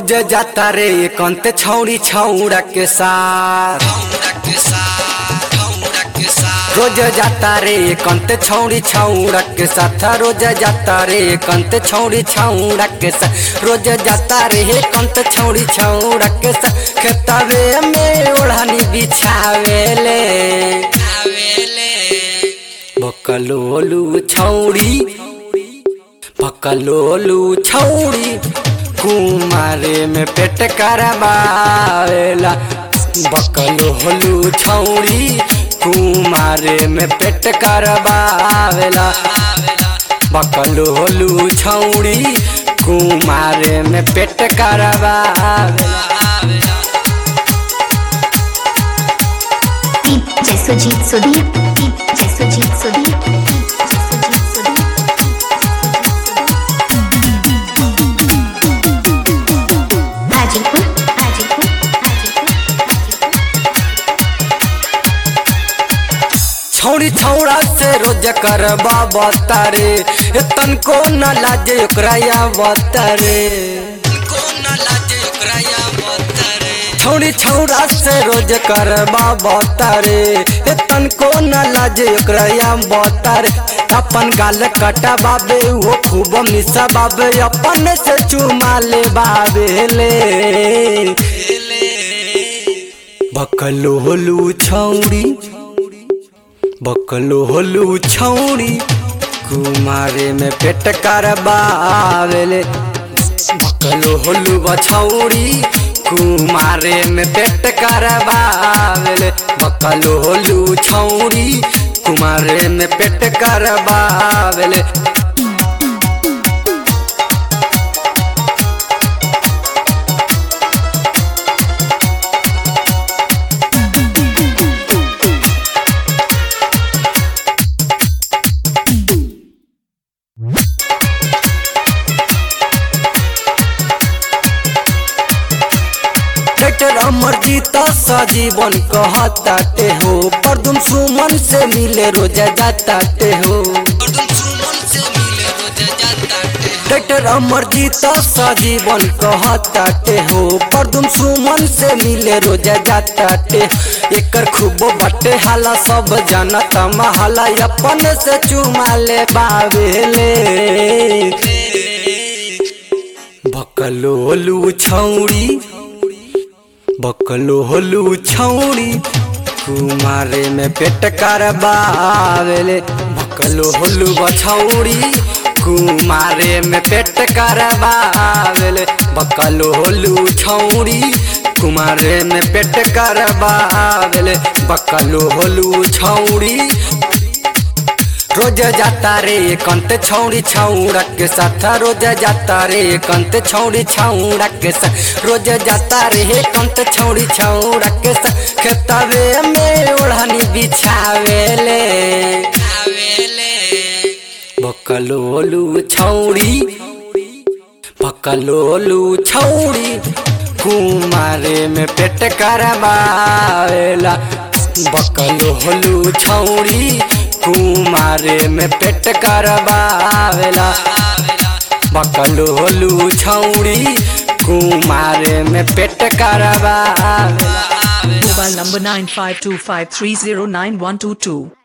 रोज जाता रे कंते छौड़ी छौड़ा के साथ, रोज जाता रे कंते छौड़ी छौड़ा के साथ, रोज जाता रे कंते छौड़ी छौड़ा के साथ, रोज जाता रे कंते छौड़ी छौड़ा के साथ। खेतवे में ओढ़नी बिछावेले बकलोलू छौड़ी, बकलोलू छौड़ी कुमारे में पेट करवावेला। बकलोलू छौड़ी कुमारे में पेट करवावेला। बकलोलू छौड़ी कुमारे में पेट करवावेला। जसोजीत सुदीप, जसोजीत सुदीप, जसोजीत सुदीप। हाजीपुर, हाजीपुर, हाजीपुर। छौड़ी छौड़ा से रोज करवा बतारे, तनको न लाजे ओकरा बतारे। छौड़ी छौड़ा से रोज करवा बतारे, तनको न लाजे ओकरा बतारे। अपन गाल कटा बाबे वो खूब मिसा बाबे, अपन से चुमा ले बाबे ले। बकलोलू छौड़ी, बकलोलू छौड़ी कुमारे में पेट करवावेले। बकलोलू छौड़ी कुमारे में पेट करवावेले। बकलोलू छौड़ी कुमारे में पेट करवावेले। डॉक्टर अमरजीत सजीवन कहताते हो, परदुम सुमन से मिले रोज जाताते हो। डॉक्टर अमरजीत सजीवन कहताते हो, परदुम सुमन से मिले रोज जाताते। एकर खूब बटे हाला सब जानत महाला, अपन से चुमा ले बावेले। बकलोलू छौड़ी, बकलोलू छौड़ी कुमारे में पेट करवावेले। बकलोलू छौड़ी कुमारे में पेट करवावेले। बकलोलू छौड़ी कुमारे में पेट करवावेले। बकलोलू छौड़ी रोज जाता रे कंते छौड़ी छौड़ा के साथ, रोज जाता रे कंते छौड़ी छौड़ा के साथ, रोज जाता रे कंते छौड़ी छौड़ा के साथ। खेतवे में ओढ़नी बिछावेले बकलोलू छौड़ी, बकलोलू छौड़ी कुमारे में पेट करवावेला। बकलोलू छौड़ी कुमारे में पेट करवावेला। बकलोलू छौड़ी कुमारे में पेट करवावेला। Mobile number 9525309122.